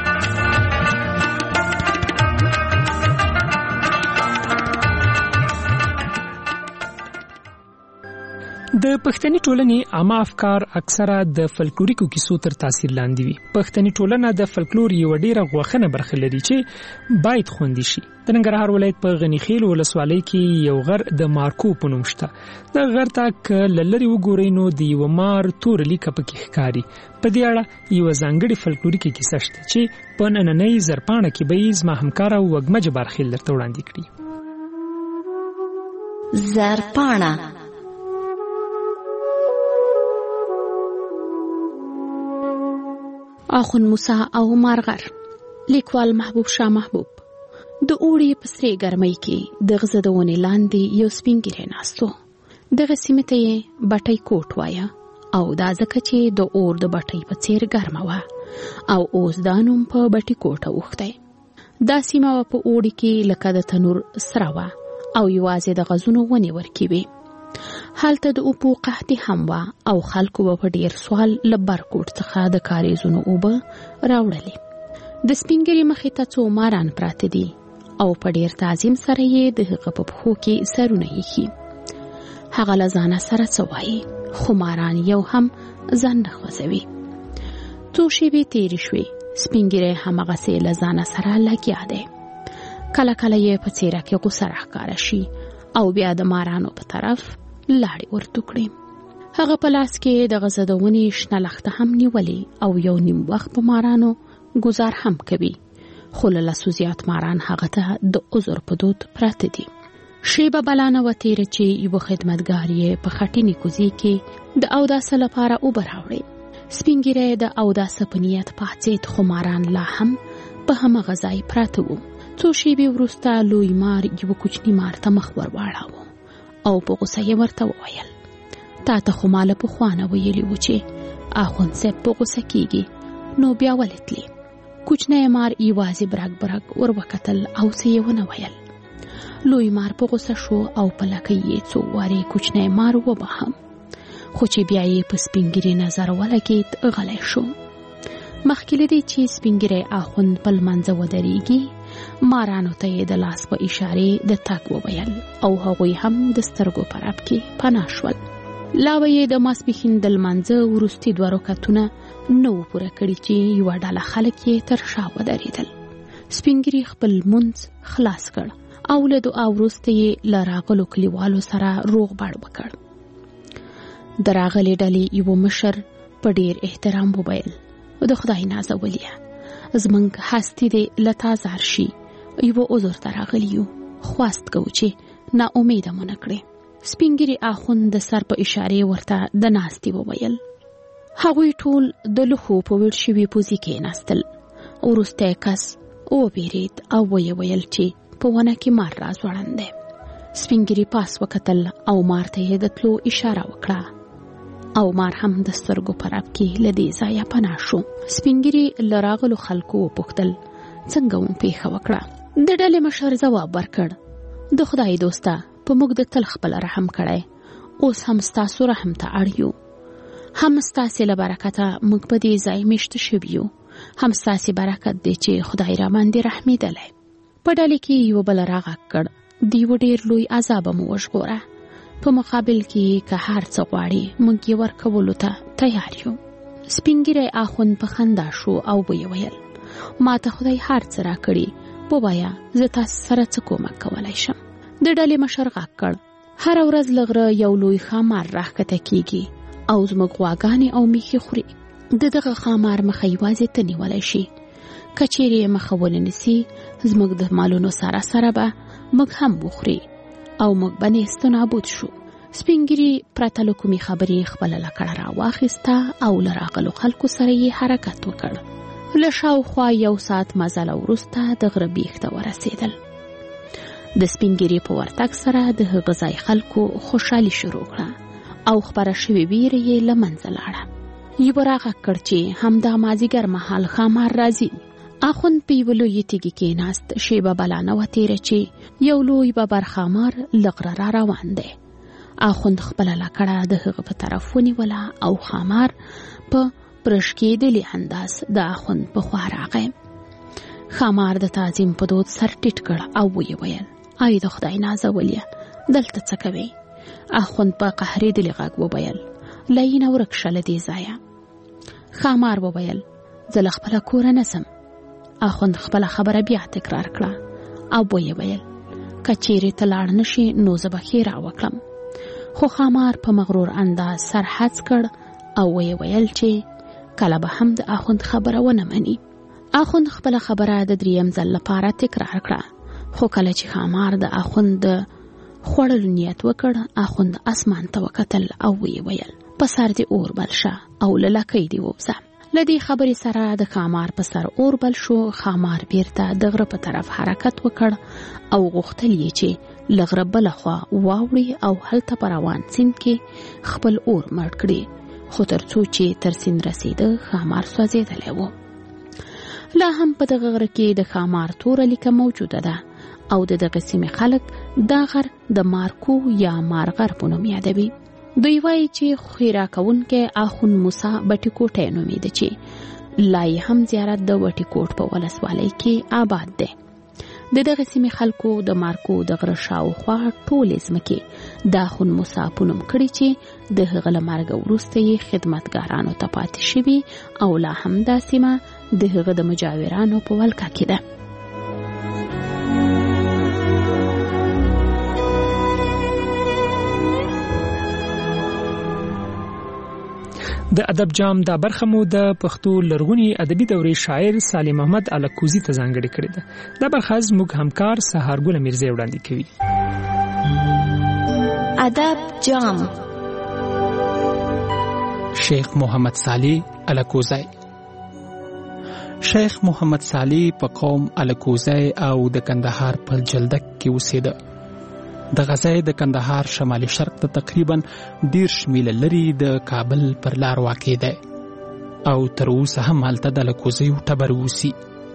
د پښتني ټولنې عامه افکار اکثره د فلکلوریکو کیسو تر تاثیر لاندې وي. پښتني ټولنه د فلکلور یو ډیره غوښنه برخه لري چې باید خوندي شي. د ننګرهار ولایت په غنیخیل ولسوالۍ کې یو غر د مارکو په نوم شته. د غر ته لری وګورئ نو د یو مار تور لیکه پکې ښکاري. په دې اړه یو ځانګړي فلکلوریکي کیسه شته چې په نننۍ زرپاڼه کې به زما همکار او وګمج برخیل درته وړاندې کړي. زرپاڼه اخون موسی او مارغر. لیکوال محبوب شاه محبوب. د اوړي په سرې ګرمۍ کې د غزه د ونې لاندې یو سپین ږیری ناست و. دغه سیمې ته یې بټۍ کوټ وایه او دا ځکه چې د اور د بټۍ په څیر ګرمه وه او اوس دا نوم په بټۍ کوټه اوښتی. دا سیمه په اوړي کې لکه د تنور سره وه او یوازې د غزونو ونې ورکې وې. هلته د اوبو قحطي هم وه او خلکو به په ډیر سوال له برکوټ څخه د کاریزونو اوبه راوړلې. د سپین ږیري مخې ته څو ماران پراته دي او په ډیر تعظیم سره یې د هغه په پښو کې سرونه ایښي. هغه له ځانه سره څه وایي خو ماران یو هم ځان نه خوځوي. څو شېبې تېرې شوې سپینګیری همغسې له ځانه سره لګیا دی. کله کله یې په څېره کې غوسه راښکاره شي او بیا د مارانو په طرف لاړې ورتو کړي. هغه په لاس کې د غزدونې شنه لښته هم نیولې او یو نیم وخت په مارانو گزار هم کوي، خو له لسو زیات ماران هغه ته د عذر په دود پراته دي. شیبه بلانه و تیره چې یو خدمتګار یې په خټینې کوزې کې د اوداسه لپاره اوبه راوړې. سپینګیری د اوداسه په نیت پاڅېد، خو ماران لا هم په همغه ځای پراته وو. څو شیبې وروسته لوی مار یو کوچني مار ته مخ ور واړاوه او په غوسه یې ورته وویل: تا ته خو ما له پخوا نه ویلي وو چې اخوندصاحب په غوسه کېږي، نو بیا ولې تلې؟ کوچنی مار یوازې برګ برګ ور وکتل او څه یې ونه ویل. لوی مار په غوسه شو او په لکۍ یې څو وارې کوچنی مار وباهم، خو چې بیا یې په سپینګیري نظر ولګېد غلی شو. مخکې له دې چې سپینګیری اخوند په لمانځه ودرېږي، مارانو ته یې د لاس په اشارې د تګ وویل او هغوی هم د سترګو په رپ کې پناه شول. لا به یې د ماسپښین د لمانځه وروستي 2 رکعتونه نه وو پوره کړي چې یوه ډله خلک یې تر شا ودرېدل. سپینګیري خپل لمونځ خلاص کړ او له دعا وروسته یې له راغلو کلیوالو سره روغبړ وکړ. د راغلې ډلې یو مشر په ډېر احترام وویل: د خدای نازولیه، زمونږ هستي دې له تا زار شي، یو عذر ته راغلي یو، خواست کوو چې ناامیده مو نه کړې. سپینګیري اخوند د سر په اشارې ورته د ناستې وویل. هغوی ټول د لوښو په ویړ شوي پوزي کې ناستل. وروستی کس وبېرېد او ویې ویل چې په ونه کې مار راځوړند دی. سپینګیري پاس وکتل او مار ته یې د تلو اشاره وکړه او مار هم د سترګو په رپ کې له دې ځایه پناه شو. سپینګیري له راغلو خلکو وپوښتل: څنګه مو پیښه وکړه؟ د ډلې مشر ځواب ورکړ: د خدای دوسته، په موږ د تل خپل رحم کړی، اوس هم ستاسو رحم ته اړ یو. هم ستاسې له برکته موږ په دې ځای میشته شوي یو، هم ستاسې برکت دی چې خدای را باندې رحمېدلی. په ډلې کې یو بل راغږ کړ: د یو ډېر لوی عذابه مو وژغوره، په مقابل کې که هر څه غواړي موږ یې ورکولو ته تیار یو. سپینګیری اخوند په خندا شو او ویې ویل: ما ته خدای هر څه راکړي، ووایه زه تاسو سره څه کومک کولی شم. د ډلې مشر غږ کړ: هره ورځ له غره یو لوی ښامار راښکته کیږي او زموږ غواګانې او میښې خوري. د دغه ښامار مخه یوازې ته نیولی شي، که چیرې یې مخه ونه نیسي، زموږ د مالونو سره سره به موږ هم وخوري او موږ به نیست نابود شو. سپینګیري پرته له کومې خبرې خپله لکړه راواخیسته او له راغلو خلکو سره یې حرکت وکړ. له شاوخوا 1 ساعت مزله وروسته د غره بیخ ته ورسېدل. د سپینګیري په ورتګ سره د هغه ځای خلکو خوشحالي شروع کړه او خپره شوې ویره یې له منځه لاړه. یو راغږ کړ چې همدا مازدیګر مهال ښامار راځي. اخوند په یوه لویې تیږې کېناست. شیبه بلانه وه تېره چې یو لوی ببر ښامار له غره را روان دی. اخوند خپله لکړه د هغه په طرف ونیوله او ښامار په پرشکېدلي انداز د اخوند په خوا راغی. ښامار د تعظیم په دود سر ټیټ کړ او ویې ویل: ای د خدای نازولیه، دلته څه کوې؟ اخوند په قهرېدلي غږ وویل: لینه ورک شه له دې ځایه. ښامار وویل: زه له خپله کوره نه ځم. اخوند خپله خبره بیا تکرار کړه او ویې ویل: که چیرې ته لاړ نشې نو زه به ښې راوکړم. خو ښامار په مغرور انداز سر هڅ کړ او ویې ویل چې کله به هم د اخوند خبره ونه مني. اخوند خپله خبره د 3یم ځل لپاره تکرار کړه، خو کله چې ښامار د اخوند د خوړلو نیت وکړ، اخوند اسمان ته وکتل او ویې ویل: په سر دې اور بل شه او له لکۍ دې ووځه. له دې خبرې سره د ښامار په سر اور بل شو. ښامار بیرته د غره په طرف حرکت وکړ او غوښتل یې چې له غره بله خوا واوړي او هلته په روان سیند کې خپل اور مړ کړي، خو تر څو چې تر سیند رسېده ښامار سوځېدلی و. لا هم په دغه غره کې د ښامار توره لیکه موجوده ده او د دغه سیمې خلک دا غر د مارکو یا مارغر په نوم یادوي. دوی وایي چې خیرا کوونکی اخوند موسی بټي کوټی نومیده چې لا یې هم زیارت د وټي کوټ په ولسوالۍ کې آباد دی. د دغه سیمې خلکو د مارکو د غره شاوخوا ټولې ځمکې د اخوند موسی په نوم کړي چې د هغه له مرګه وروسته یې خدمتګارانو ته پاتې شوي او لا هم دا سیمه د هغه د مجاورانو په ولکه کې ده. د ادب جام دا برخه مو د پښتو لرغونی ادبي دورې شاعر سالم محمد الکوزي ته ځانګړې کړې ده. دا برخه زموږ همکار سهارګل میرزي وړاندې کوي. ادب جام شیخ محمد صالح الکوزی. شیخ محمد صالح په قوم الکوزی او د کندهار په جلدک کې اوسېده. د غزای د کندهار شمالي شرق ته تقریبا 10 میله لري د کابل پر لار واقع ده او تر اوسه هم هلته د الکوزیو ټبر اوسي.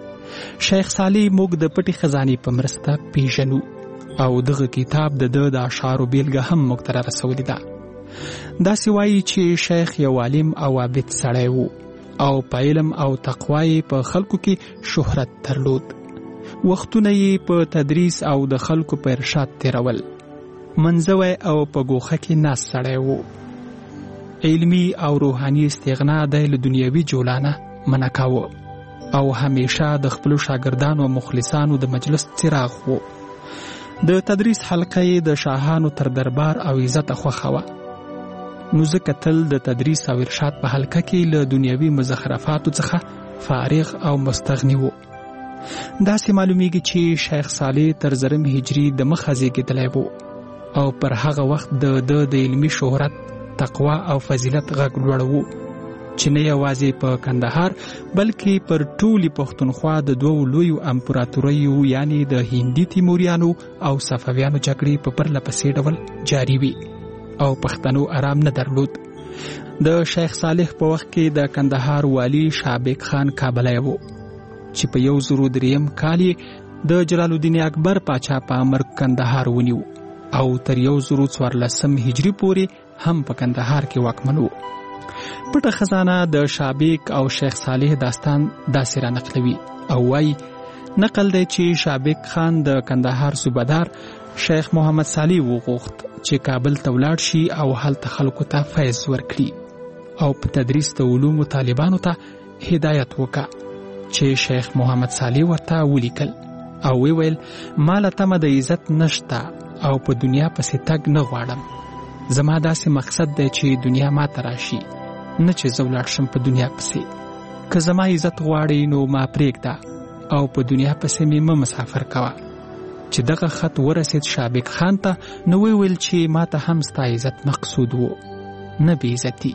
شیخ صالح موږ د پټي خزانې په مرسته پیژنو او دغه کتاب د اشعارو بیلګه هم موږ ته رسولې ده. داسې وایي چې شیخ یو عالم او عابد سړی و او په علم او تقوا په خلکو کې شهرت درلود. وختونه یې په تدریس او د خلکو په ارشاد تیرول. منځوی او په ګوښه کې ناست سړی و. علمي او روحاني استغنا د له دنیوي جولانه منع کاوه او همیشه د خپلو شاګردانو او مخلصانو د مجلس څراغ و. د تدریس حلقه یې د شاهانو تر دربار او عزت خوښه وه. نو ځکه تل د تدریس او ارشاد په حلقه کې له دنیوي مزخرفاتو څخه فارغ او مستغني و. داسې معلومیږي چې شیخ صالح تر زرم هجری د مخه زیږېدلی و او پر هغه وخت د علمي شهرت، تقوا او فضیلت غږ لوړ و چې نه یوازې په کندهار بلکې پر ټولې پښتونخوا د 2 لویو امپراتوریو یعنی د هندي تیموریانو او صفویانو جګړې په پرله پسې ډول جاري وي او پښتنو آرام نه درلود. د شیخ صالح په وخت کې د کندهار والی شابک خان کابلی و چې په 1003 کال د جلال الدین اکبر پاچا په امر کندهار ونیو او تر 1014 هجری پورې هم په کندهار کې واکمن و. پټه خزانه د شابک او شیخ صالح داستان داسې را نقلوي او وايي نقل دی چې شابک خان د کندهار صوبدار شیخ محمد صالح وغوښت چې کابل ته ولاړ شي او هلته خلکو ته فیض ورکړي او په تدریس د علومو طالبانو ته هدایت وکړه. چې شیخ محمد صالح ورته ولیکل او ویل ماله تمه د عزت نشته او په دنیا پسې تګ نه غواړم. زما داسې مقصد دی چې دنیا ما ته راشي نه چې زه ولاړ شم په دنیا پسې. که زما عزت غواړي نو ما پرېږده او په دنیا پسې مې مه مسافر کوه. چې دغه خط ورسید شابک خان ته نو ویل چې ما ته هم ستا عزت مقصود و نه بې عزتي.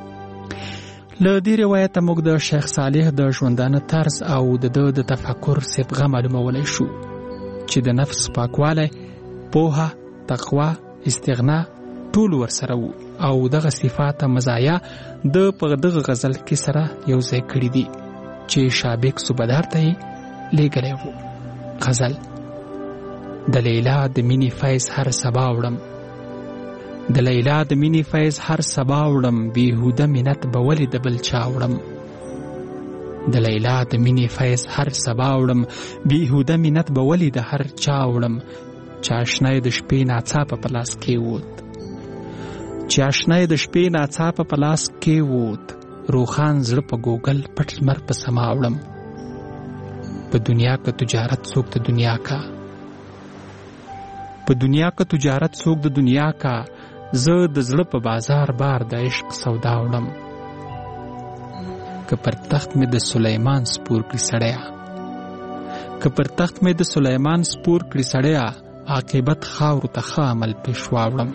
له دې روایته موږ د شیخ صالح د ژوندانه طرز او د تفکر صبغه معلومولی شو چې د نفس پاکوالی، پوهه، تقوا، استغنا ټول ورسره وو او دغه صفات مزایا د په دغه غزل کې سره یو ځای کړي دي چې شابک صوبدار ته یې لیږلی وو. غزل: د لیلا د مینې فیض هر سبا وړم، د لیلا د مینې فیض هر سبا وړم، بیهوده منت به ولې د بل چا وړم. د لیلا د مینې فیض هر سبا وړم، بیهوده منت به ولې د هر چا وړم. چې اشنای د شپې ناڅاپه په لاس کې ووت، چې اشنای د شپې ناڅاپه په لاس کې ووت، روخان زړه په ګوګل پټ لمر په سما وړم. په دنیا که تجارت څوک د دنیا کا، په دنیا که تجارت څوک د دنیا کا، زه د زړه په بازار بار د عشق سودا وړم. که پر تخت مې د سلیمان سپور کړي سړیا، که پر تخت مې د سلیمان سپور کړي سړیا، عاقبت خاورو ته ښه عمل پیشوا وړم.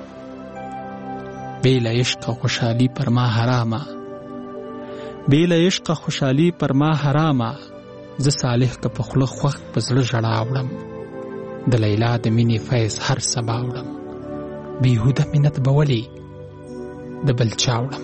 بې له عشقه خوشحالي پر ما حرامه، بې له عشقه خوشحالي پر ما حرامه، زه صالح که په خوله خوښ په زړه ژړا وړم. د لیلا د مینې فیض هر سبا وړم، بیهوده منت به ولې د بل چا وړم.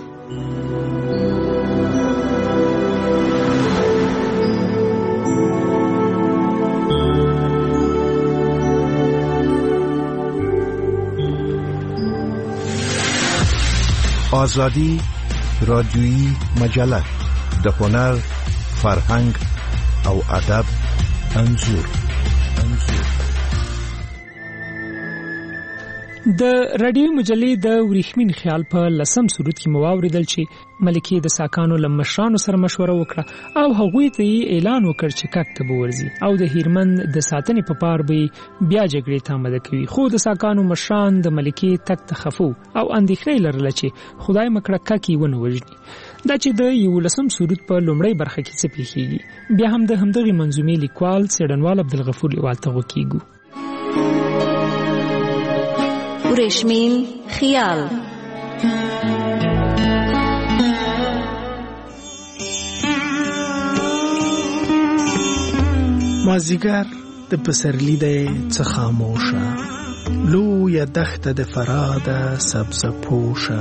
آزادی رادیویی مجله د هنر، فرهنګ او ادب انځور. د رادیو مجلې د ورېښمین خیال په 10 سرود کې مواوریدل چې ملکې د ساکانو لمشرانو سره مشوره وکړه او هغوی ته اعلان وکړ چې کک ته بورځي او د هیرمند د ساتنې په پار به بیا جګړې ته آماده کوي. خو د ساکانو مشران د ملکې تک ته خفو او اندېښنې لرله چې خدای مکړه ککی ونه وژني. دا چې د 11 سرود په لومړۍ برخه کې څه پیښیږي بیا هم د همدغې منظومې لیکوال څېړنوال عبدالغفور لیوال ته غوږ ورېښمین خیال. مازیګر د پسرلی دی څه خاموشه، لویه دښته د فراده سبزه پوشه،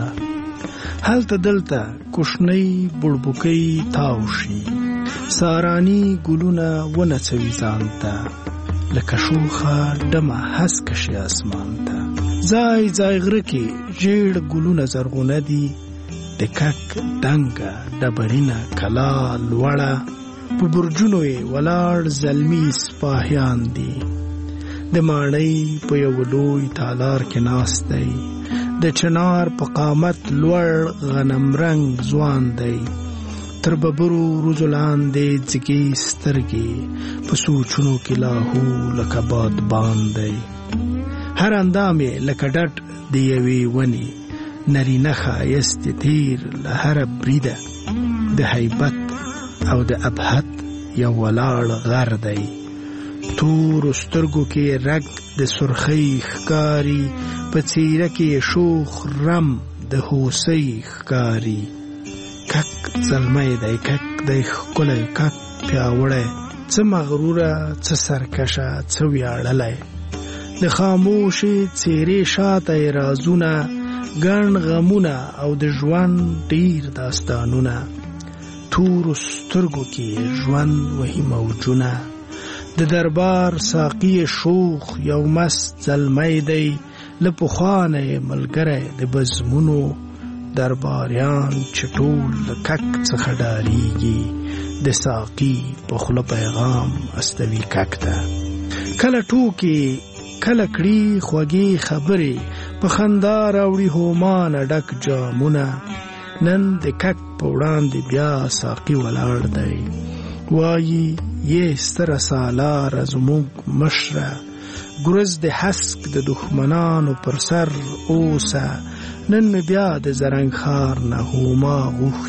هلته دلته کوشنۍ بړبوکۍ تاو شي، ساراني ګلونه ونڅوي ځان ته، لکه شوخه ډمه هسکه شي اسمان ته. ځای ځای غره کې ژیړ ګلونه زرغونه دي، د کک ډنګه ډبرینه کلا لوړه، په برجونو یې ولاړ زلمي سپاهیان دي. د ماڼۍ په یو لوی تالار کې ناست دی، د چنار په قامت لوړ غنم رنګ ځوان دی. تر ببرو روزو لاندې ځګې سترګې په سوچونو کې لاهو لکه بادبان دی. هر اندام یې لکه ډډ د یوې ونې، نرینه ښایست تیر له هره بریده، د هیبت او د ابهت یو ولاړ غر دی. تورو سترګو کې رګ د سرخۍ ښکاري، په څیره کې شوخ رم د هوسۍ ښکاري. کک زلمی دی، کک دی ښکلی، کک پیاوړی، څه مغروره څه سرکشه څه ویاړلی. د خاموشې څیرې شاته رازونه، ګڼ غمونه او د ژوند ډیر داستانونه. تورو سترګو کې ژوند وهي موجونه، د دربار ساقي شوخ یو مست زلمی دی. له پخوا نه یې ملګری د بزمونو، درباریان چې ټول له کک څخه ډاریږي، د ساقي په خوله پیغام استوي کک ته. کله ټوکې کله کړي خوږې خبرې، په خندا راوړي هومانه ډک جامونه. نن د کک په وړاندې بیا ساقي ولاړ دی، وایي یې ستره سالاره زموږ مشره، ګرز د حسک د دښمنانو پر سر اوسه. نن مې بیا د زرنګ خار نه هوما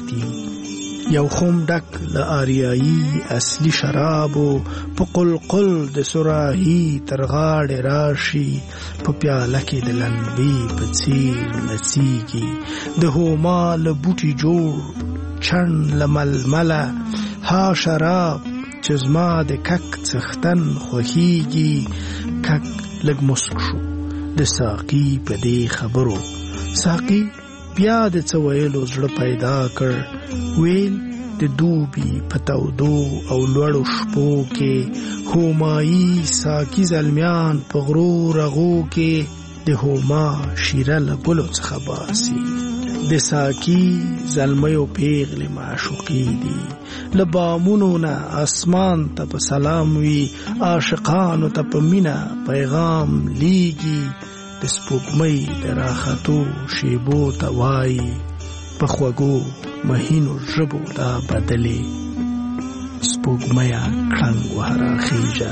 غوښتي، یو خم ډک له آریایي اصلي شرابو، په قلقل د سراهي تر غاړې راشي، په پیاله کې د لنبې په څیر نڅیږي. د هوما له بوټي جوړ چڼ له ململه، ها شراب چې زما د کک څښتن خوښیږي. کک لږ مسک شو د ساقي په دې خبرو، ساقي بیا د څه ویلو زړه پیدا کړ. ویل د دوبي په تودو او لوړو شپو کې، هومایي ساقي زلمیان په غرو رغو کې، د هوما شیره له ګلو څخه باسي. د ساقي زلمیو پیغلې معشوقې دي، له بامونو نه اسمان ته په سلام وي، عاشقانو ته په مینه پیغام لیږي. د سپوږمۍ د راختو شیبو ته وایي، په خوږو مهینو ژبو دا بدلې. سپوږمۍ کړنګ وهره خیژه،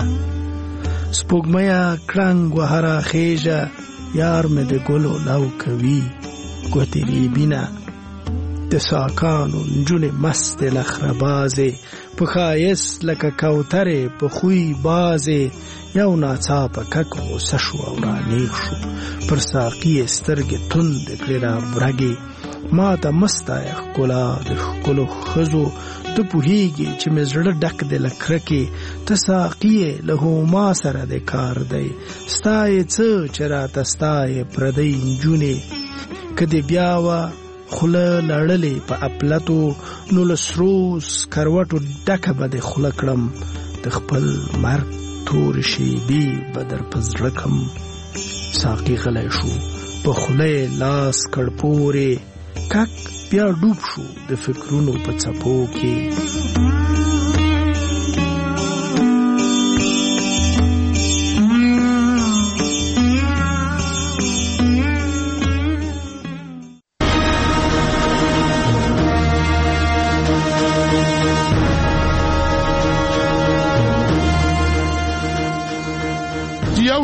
سپوږمۍ کړنګ وهره خیژه، یار مې د ګلو لو کوي. ګوتې ریبینه د ساکانو نجونې مست لخربازې، په ښایست لکه کوترې په خوی بازې. یو ناڅاپه کک غوسه شو او رانیغ شو، پر ساقي یې سترګې توندې کړې رابرګې. ما ته مستایه ښکلا د ښکلو ښځو، ته پوهېږي چې مې زړه ډک دی له کرکې. ته ساقي یې له هوما سره د کار دی، ستا یې څه چې راته ستا یې پردۍ نجونې. که دې بیا وه خوله لړلې په اپلتو، نو له سرو سکروټو ډکه به دې خوله کړم. د خپل مرګ تورې شیبې به در په زړه کړم. ساقي غلی شو، په خوله یې لاس کړ پورې. کک بیا ډوب شو د فکرونو په څپو کې.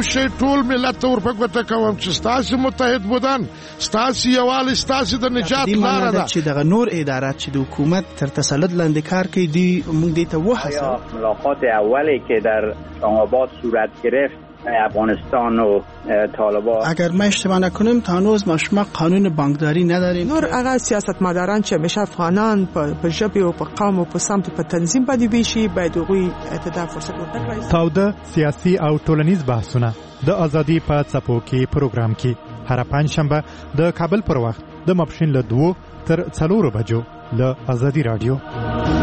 شی ټول ملت ته ورپګوته کوم چې ستاسو متحد بودن ستاسو یووالی ستاسو د نجات لاره ده. چې دغه نور ادارات چې د حکومت تر تسلط لاندې کار کوي دی موږ دې ته وهڅوو. ملاقات اولی که در آباد صورت گرفت افغانستان و طالبان، اگر ما اشتباه نکنیم تا هنوز ما قانون بانکداری نداریم. نور هغه سیاستمداران چې همیشه افغانان په ژبه او په قوم او په سمت په تنظیم باندې ویشي باید هغوی اعتدال فرصت ورکړي. تاوده سیاسي او ټولنیز بحثونه د ازادي په څپو کې پروګرام کې هر پنځشنبه د کابل پر وخت د ماپښین له 2 تر 4 بجو له ازادي رادیو.